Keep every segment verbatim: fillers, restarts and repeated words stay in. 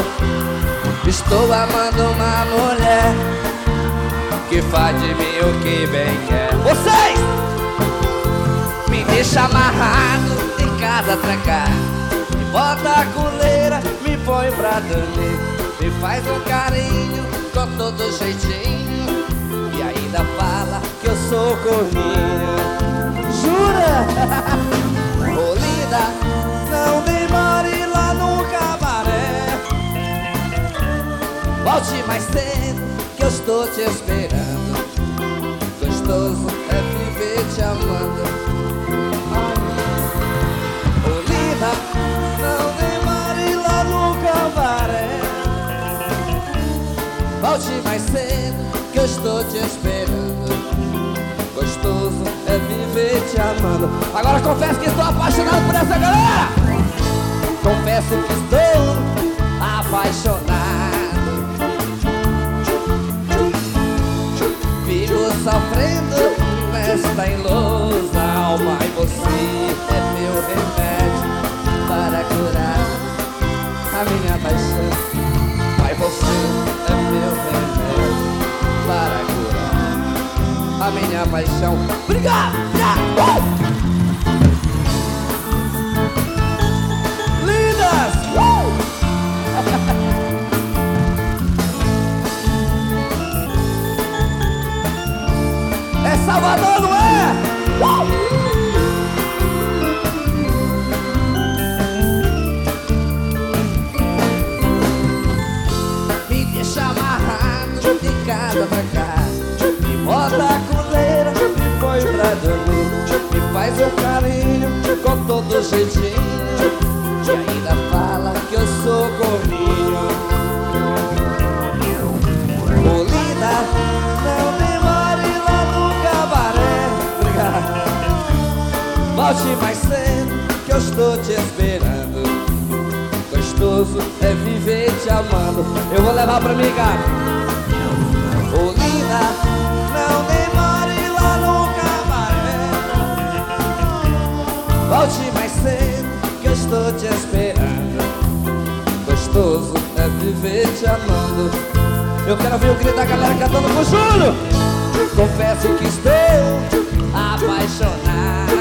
Estou amando uma mulher que faz de mim o que bem quer. Vocês me deixa amarrado, em casa trancado, me bota a coleira, me põe pra dormir, me faz um carinho com todo jeitinho e ainda fala que eu sou corninho. Jura? Ô linda, não demore lá no cabaré, volte mais cedo que eu estou te esperando. Gostoso é viver te amando. Ô linda, não demore lá no cabaré, volte mais cedo que eu estou te esperando. Gostoso é viver te amando. Agora confesso que estou apaixonado por essa galera. Confesso que estou apaixonado. Vivo sofrendo nesta ilusa alma, e você é meu remédio para curar a minha paixão. Mas você é meu remédio para curar a minha paixão. Obrigado! Uh! Lindas! Uh! É Salvador, não é? Uh! Me deixa amarrado de casa pra cá, me bota a coleira, me põe pra dormir, me faz um carinho com todo jeitinho e ainda fala que eu sou corninho. Ô linda, não demore lá no cabaré. Obrigado. Volte mais cedo que eu estou te esperando. Gostoso é viver te amando. Eu vou levar pra mim, cara. Ô linda, não demore lá no cabaré, volte mais cedo que eu estou te esperando. Gostoso é viver te amando. Eu quero ouvir o grito da galera cantando com Júlio. Confesso que estou apaixonado.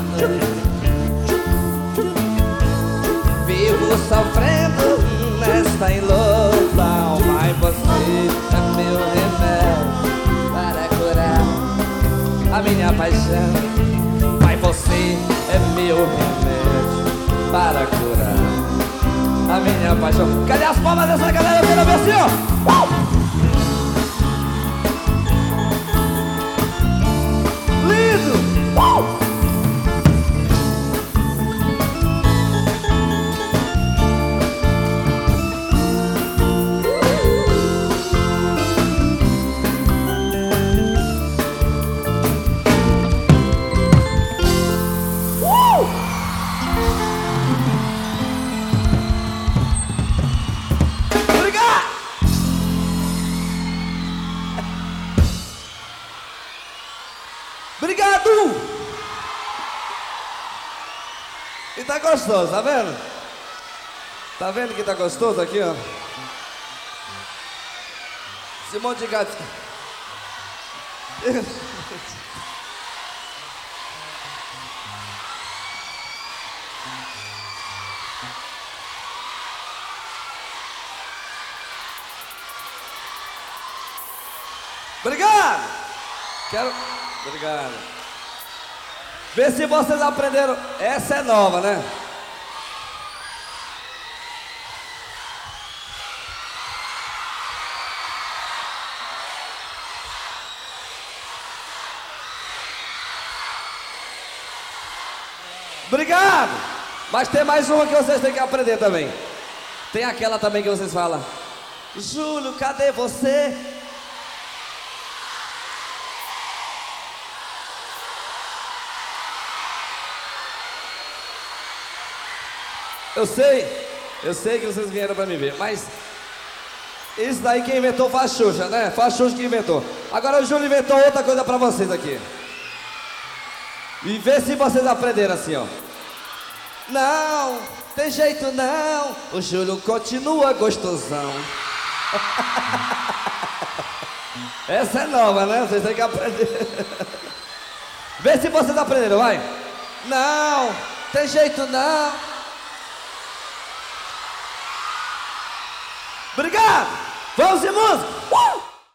Vivo sofrendo nesta ilusa alma, e você é meu remédio para curar a minha paixão. Mas você é meu remédio para curar a minha paixão. Cadê as palmas dessa galera? Eu quero ver assim, ó. Uh! Lindo! Uh! Obrigado! E tá gostoso, tá vendo? Tá vendo que tá gostoso aqui, ó? Esse monte de gato. Obrigado! Quero... Obrigado. Vê se vocês aprenderam. Essa é nova, né? Obrigado! Mas tem mais uma que vocês têm que aprender também. Tem aquela também que vocês falam: Júlio, cadê você? Eu sei, eu sei que vocês vieram pra me ver, mas isso daí quem inventou foi a Xuxa, né? Foi a Xuxa que inventou. Agora o Júlio inventou outra coisa pra vocês aqui. E vê se vocês aprenderam assim, ó. Não, tem jeito não, o Júlio continua gostosão. Essa é nova, né? Vocês têm que aprender. Vê se vocês aprenderam, vai. Não, tem jeito não. Obrigado! Vamos de música! Uh!